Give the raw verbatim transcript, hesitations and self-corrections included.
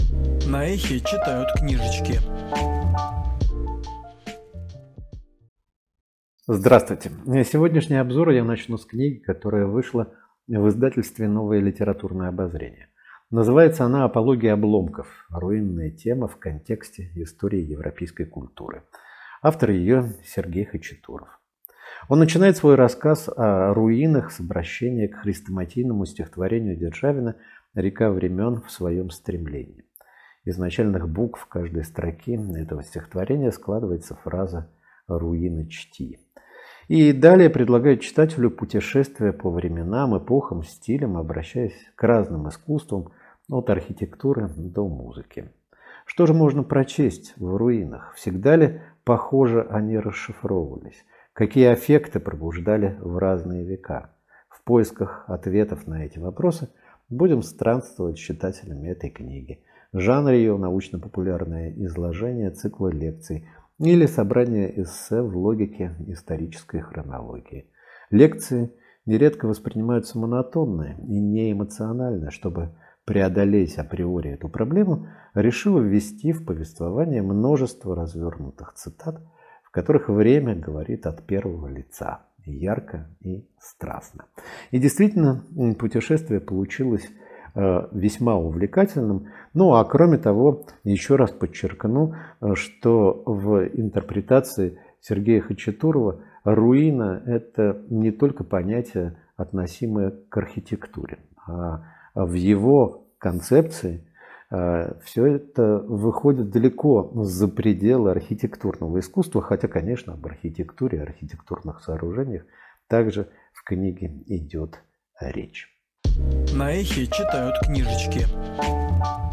На Эхе читают книжечки. Здравствуйте. Сегодняшний обзор я начну с книги, которая вышла в издательстве «Новое литературное обозрение». Называется она «Апология обломков. Руинная тема в контексте истории европейской культуры». Автор ее Сергей Хачатуров. Он начинает свой рассказ о руинах с обращения к хрестоматийному стихотворению Державина «Река времен в своем стремлении». Из начальных букв каждой строки этого стихотворения складывается фраза «Руины чти». И далее предлагает читателю путешествие по временам, эпохам, стилям, обращаясь к разным искусствам, от архитектуры до музыки. Что же можно прочесть в руинах? Всегда ли, похоже, они расшифровывались? Какие аффекты пробуждали в разные века? В поисках ответов на эти вопросы будем странствовать с читателями этой книги. Жанр ее научно-популярное изложение цикла лекций или собрание эссе в логике исторической хронологии. Лекции нередко воспринимаются монотонно и неэмоционально. Чтобы преодолеть априори эту проблему, решила ввести в повествование множество развернутых цитат, в которых время говорит от первого лица, ярко и страстно. И действительно, путешествие получилось весьма увлекательным. Ну а кроме того, еще раз подчеркну, что в интерпретации Сергея Хачатурова руина – это не только понятие, относимое к архитектуре, а в его концепции все это выходит далеко за пределы архитектурного искусства, хотя, конечно, об архитектуре, архитектурных сооружениях также в книге идет речь. На Эхе читают книжечки.